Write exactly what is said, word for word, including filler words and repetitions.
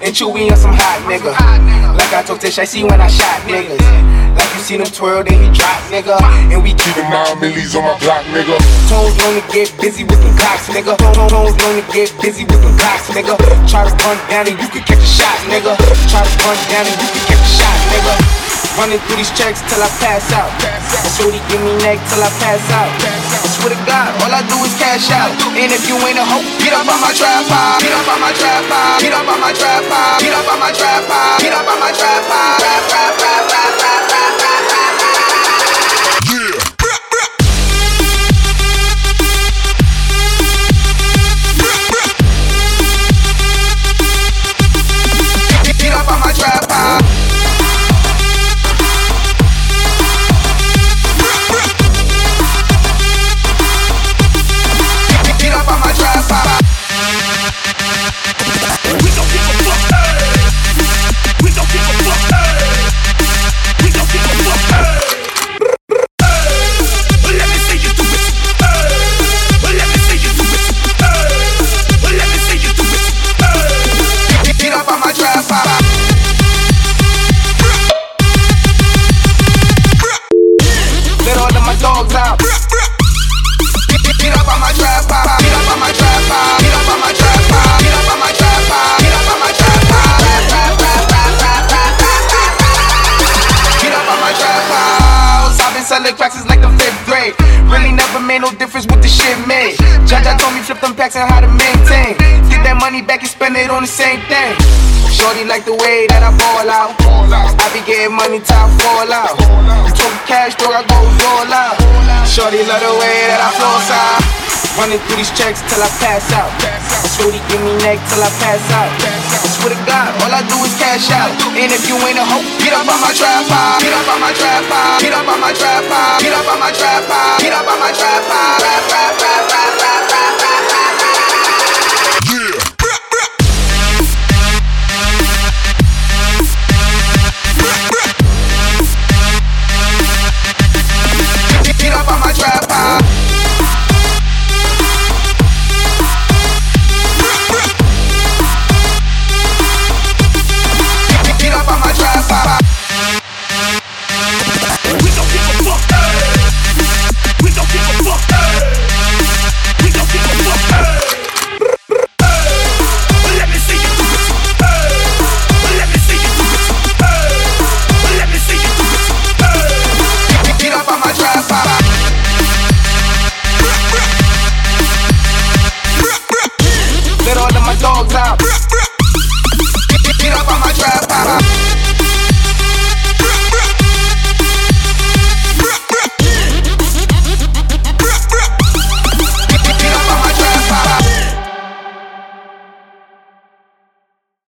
and Chewy on some hot nigga. Like I told Tish, I see when I shot niggas. Like you seen him twirl, then he drop, nigga. And we keep them nine millies on my block, nigga. Tones known to get busy with them clocks, nigga. Tones known to get busy with them clocks, nigga. Try to run down and you can catch a shot, nigga. Try to run down and you can catch a shot, nigga. Running through these checks till I pass out. Shorty give me neck till I pass out. I swear to God, all I do is cash out. And if you ain't a hoe, get up on my trap pile. Get up on my trap pile. Get up on my trap pile. Get up on my trap pile. Get up on my trap pile. Rap, rap, rap, rap, rap, rap, rap, rap. Get up on my trap pile. Get up on my trap pile. We don't give a fuck. We don't give a fuck. We don't give a fuck. Let me see you do it. Let me see you do it. Let me see you do it. Get up on my trap pile. Let all of my dogs out. Get up on my trap pile. Get up on my trap pile. Get up on my trap pile. Get up on my trap pile. Get up on my trap pile. Rap, rap, rap, rap, rap, rap, rap, rap. Get up on my trap pile. I've been selling cracks since like the fifth grade. Really never made no difference what the shit made. Judge, I told me flip them packs and how to maintain. Get that money back and spend it on the same thing. Shorty like the way that I ball out. I be getting money till I fall out. You took cash, though I go roll out. Shorty love the way that I floss out. Running through these checks till I pass out. Shorty give me neck till I pass out. I swear to God, all I do is cash out. And if you ain't a hoe, get up on my trap pile. Get up on my trap pile. Get up on my trap pile. Get up on my trap pile. Get up on my trap pile. Rap, rap, rap, rap, rap, rap, rap, rap, rap. Yeah.